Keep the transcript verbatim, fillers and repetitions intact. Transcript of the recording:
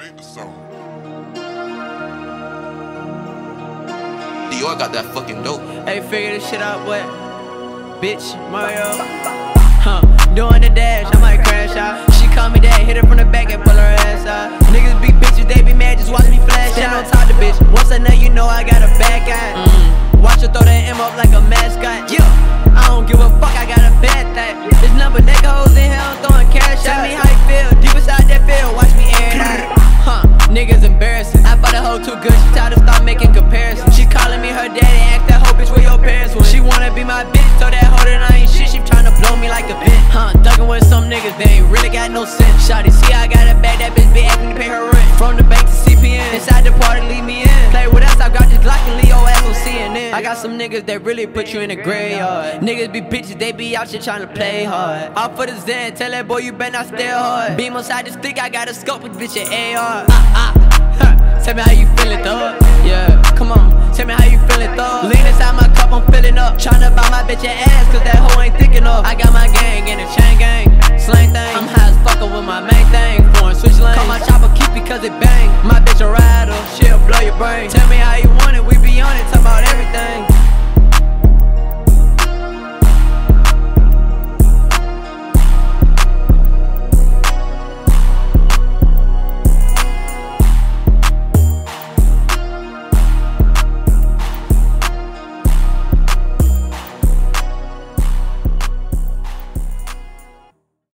make the song. Dior got that fucking dope. Hey, figure this shit out, what? Bitch, Mario. Huh, doing the dash, I might crash out. She call me dad, hit her from the back and pull her ass out. Niggas be bitches, they be mad, just watch me flash out. Don't talk to bitch, once I know you know I got a bad guy. Mm. Watch her throw that M up like a mascot. Yeah, I don't give a fuck, I got a bad thing. There's number nigga hoes in hell throwing cash out. Tell me how you feel, deep inside that field, watch me air it out. Huh, niggas embarrassing. I bought a hoe too good, she tried to start making comparisons. She calling me her daddy, ask that hoe bitch where your parents went. She wanna be my bitch, told that hoe that I ain't shit, she tryna blow me like a bitch. Huh, ducking with some niggas, they ain't really got no sense. Shawty, see I got a bag, that bitch be asking to pay her rent. From the bank to C P N, inside the party, leave me in. Play with us, I got this Glock and Leo ass on C N N. I got some niggas that really put you in the graveyard. Niggas be bitches, they be out here tryna play hard. Off for the Zen, tell that boy you better not stay hard. Beam on side the stick, I got a scope with bitch at A R. Ah, ah, tell me how you feelin', though. Yeah, come on, tell me how you feelin', though. Lean inside my cup, I'm filling up. Tryna buy my bitch an ass, cause that hoe ain't thick enough.